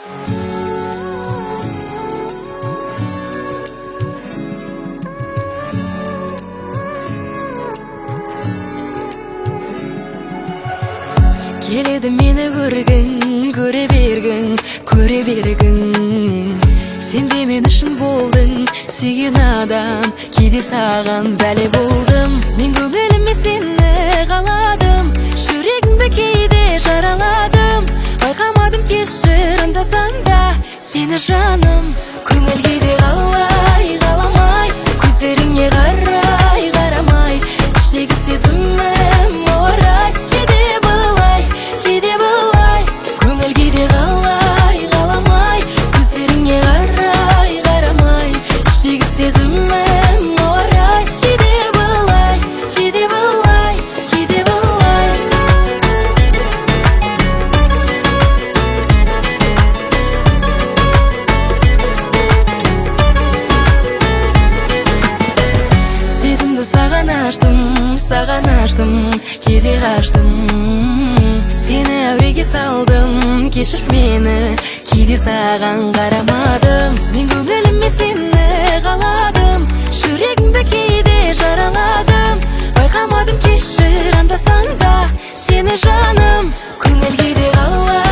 Келеді мені көргің, көре бергің Сен де мен үшін болдың, сүйген адам Кейде саған бәле болдым Мен көңіліме сені қаладым Жүрегімді кейде жараладым Байқамадым кешір анда-санда да Сені жаным Көңіл кейде қалай, қаламай Көздеріңе қарай, қарамай Іштегі сезімім орай Кейде былай Көңіл кейде қалай, қаламай Көздеріңе қарай, қарамай Іштегі сезімім орай Кейде былай Кейде былай Сезімді саған аштым Кейде қаштым Сені әуреге салдым, кешір мені Кейде саған қарамадым Мен көңіліме сені қаладым Жүрегімді кейде жараладым Байқамадым кешір анда-санда Сені жаным Көңіл кейде қалай